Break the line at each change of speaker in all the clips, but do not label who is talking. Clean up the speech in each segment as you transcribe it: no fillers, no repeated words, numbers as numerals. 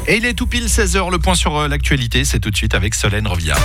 Et il est tout pile 16h, le point sur l'actualité, c'est tout de suite avec Solène Rovia.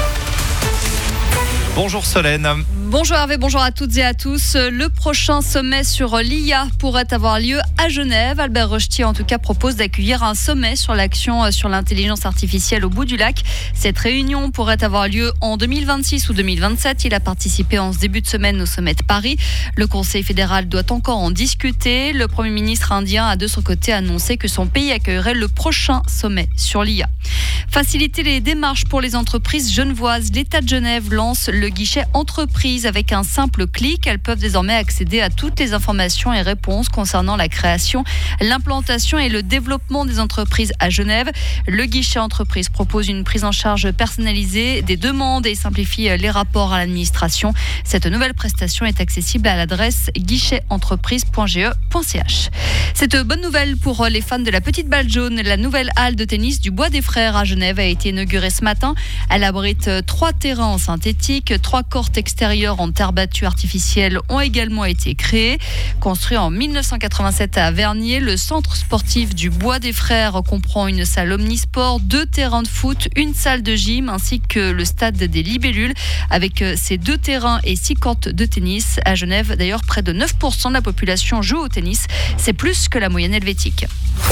Bonjour Solène.
Bonjour Hervé, bonjour à toutes et à tous. Le prochain sommet sur l'IA pourrait avoir lieu à Genève. Albert Rochetier en tout cas propose d'accueillir un sommet sur l'action sur l'intelligence artificielle au bout du lac. Cette réunion pourrait avoir lieu en 2026 ou 2027. Il a participé en ce début de semaine au sommet de Paris. Le Conseil fédéral doit encore en discuter. Le Premier ministre indien a de son côté annoncé que son pays accueillerait le prochain sommet sur l'IA. Faciliter les démarches pour les entreprises genevoises. L'État de Genève lance le guichet entreprise avec un simple clic. Elles peuvent désormais accéder à toutes les informations et réponses concernant la création, l'implantation et le développement des entreprises à Genève. Le guichet entreprise propose une prise en charge personnalisée des demandes et simplifie les rapports à l'administration. Cette nouvelle prestation est accessible à l'adresse guichtetentreprise.ge.ch. Cette bonne nouvelle pour les fans de la petite balle jaune, la nouvelle halle de tennis du Bois des Frères à Genève a été inaugurée ce matin. Elle abrite 3 terrains en synthétique, 3 courts extérieurs en terre battue artificielle ont également été créés. Construit en 1987 à Vernier, le centre sportif du Bois des Frères comprend une salle omnisport, 2 terrains de foot, une salle de gym ainsi que le stade des Libellules. Avec ces 2 terrains et 6 courts de tennis à Genève, d'ailleurs près de 9% de la population joue au tennis. C'est plus que la moyenne helvétique.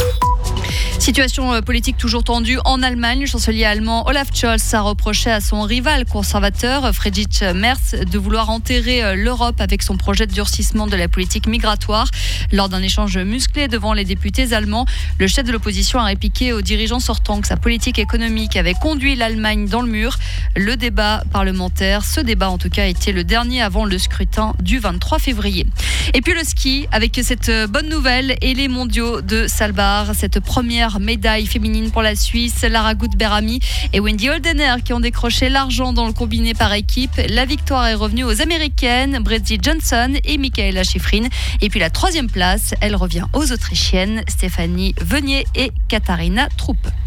Situation politique toujours tendue en Allemagne. Le chancelier allemand Olaf Scholz a reproché à son rival conservateur Friedrich Merz de vouloir enterrer l'Europe avec son projet de durcissement de la politique migratoire. Lors d'un échange musclé devant les députés allemands, le chef de l'opposition a répliqué aux dirigeants sortants que sa politique économique avait conduit l'Allemagne dans le mur. Le débat parlementaire, ce débat en tout cas, était le dernier avant le scrutin du 23 février. Et puis le ski, avec cette bonne nouvelle et les mondiaux de Svalbard, cette première médaille féminine pour la Suisse, Lara Gut-Berami et Wendy Holdener qui ont décroché l'argent dans le combiné par équipe. La victoire est revenue aux Américaines, Betsy Johnson et Michaela Schifrin. Et puis la 3e place, elle revient aux Autrichiennes, Stéphanie Venier et Katharina Troop.